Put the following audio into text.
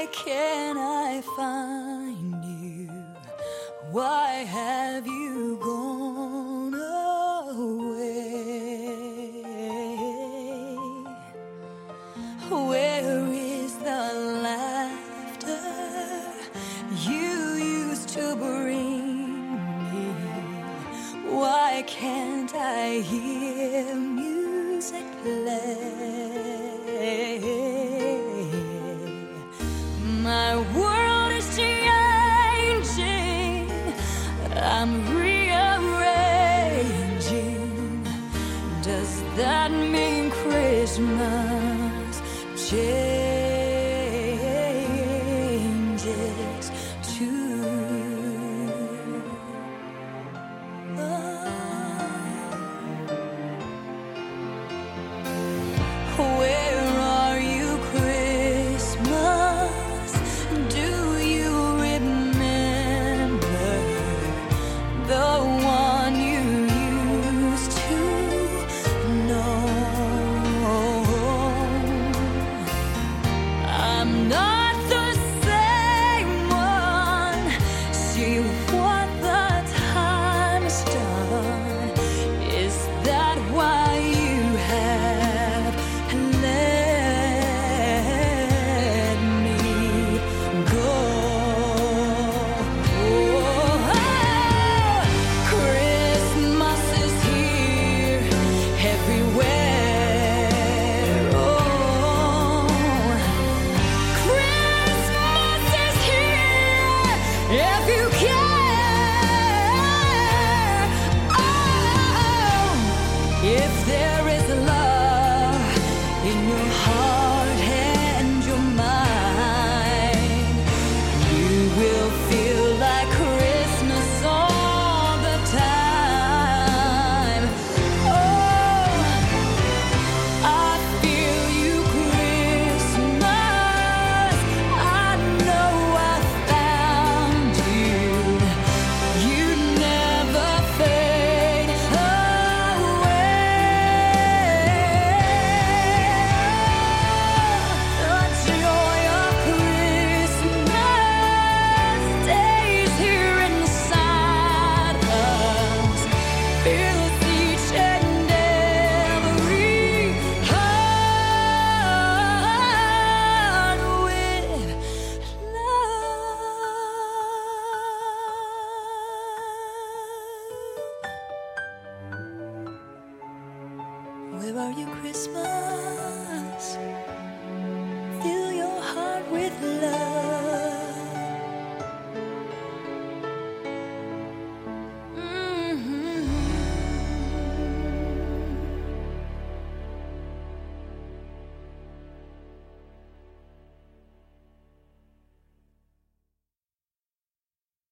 can I find you? Why have you gone away? Where is the laughter you used to bring me? Why can't I hear music play? My world is changing, I'm rearranging. Does that mean Christmas changes too? Where are you, Christmas? Do you remember the one you used to know? I'm not the same one. See what the time's done. Is that why you have let me go? Christmas is here everywhere. Oh, Christmas is here if you care. Oh, if there is love in your heart.